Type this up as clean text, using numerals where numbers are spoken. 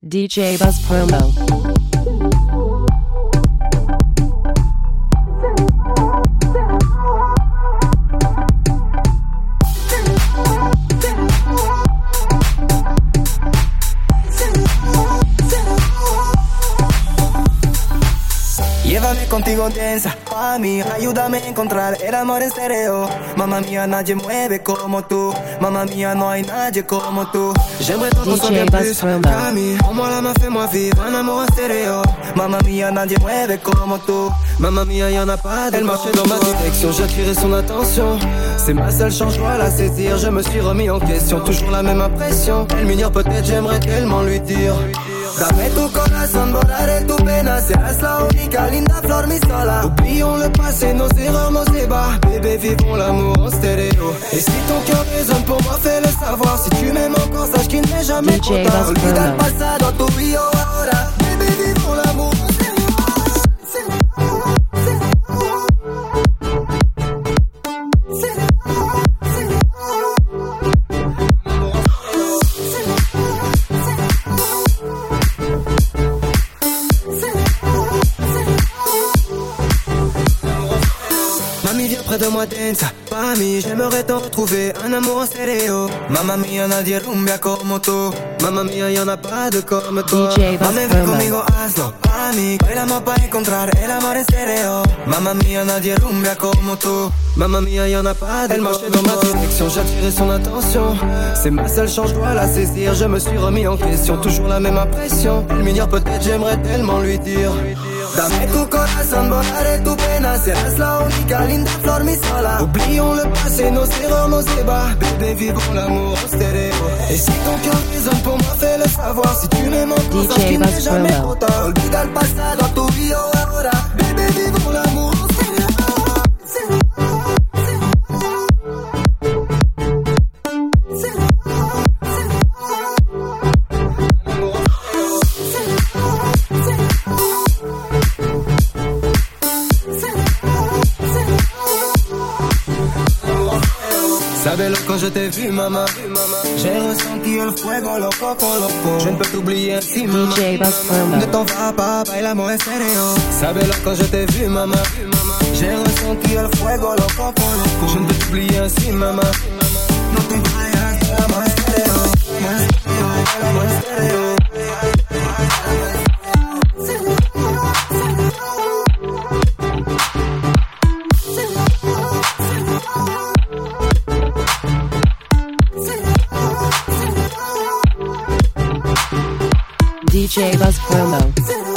DJ Buzz Promo. Llévame contigo densa, mami, ayúdame a encontrar el amor en stereo. Mamma mía, nadie mueve como tú. Mamma mía, no hay nadie como tú. J'aimerais trop qu'on soit bien plus, Camille. Prends-moi la main, fais-moi vivre un amour en stéréo. Mamma mía, nadie mueve como tú. Mamma mía, y'en a pas de. Elle marchait dans ma direction, j'attirais son attention. C'est ma seule chance, je dois la saisir. Je me suis remis en question, toujours la même impression. Elle m'ignore peut-être, j'aimerais tellement lui dire. Dame tu corazón, borraré tu pena. Serás la única linda flor, mi sola. Oublions le passé, nos erreurs, nos débats. Bébé, vivons l'amour en stéréo. Et si ton cœur résonne pour moi, fais-le savoir. Si tu m'aimes encore, sache qu'il n'est jamais trop tard. Olvida el pasado, tu y yo ahora. Bébé, vivons l'amour en stéréo. Près de moi densa, mami, j'aimerais t'en retrouver un amour en stéréo. Mamma mía, nadie rumbia como tú. Mamma mía, y'en a pas de comme toi. Mami, ven conmigo, hazlo, mami. Bailamos para encontrar el amor en stéréo. Mamma mía, nadie rumbia como tú. Mamma mía, y'en a pas de. Elle marchait dans ma direction, j'attirais son attention. C'est ma seule chance, je dois la saisir. Je me suis remis en question, toujours la même impression. Elle m'ignore peut-être, j'aimerais tellement lui dire. Dame tu corazón, borraré tu pena. Serás la única linda flor, mi sola. Oublions le passé, nos erreurs, nos débats. Bébé, vivons l'amour en stéréo. Et si ton cœur résonne pour moi, fais-le savoir. Si tu m'aimes encore, sache qu'il n'est jamais trop tard. Olvida el pasado, tu y yo ahora. Bébé, vivons l'amour en stéréo. Sabelo quand je t'ai vu, maman. J'ai ressenti el fuego, loco con loco. Je ne peux t'oublier ainsi, maman. DJ Buzz Promo. Ne t'en vas pas, bailamos en stéréo. Sabelo quand je t'ai vu, maman. J'ai ressenti el fuego, loco con loco. Je ne peux t'oublier ainsi, maman. No te vayas, bailamos en stéréo. Bailamos en stéréo. DJ Buzz Promo.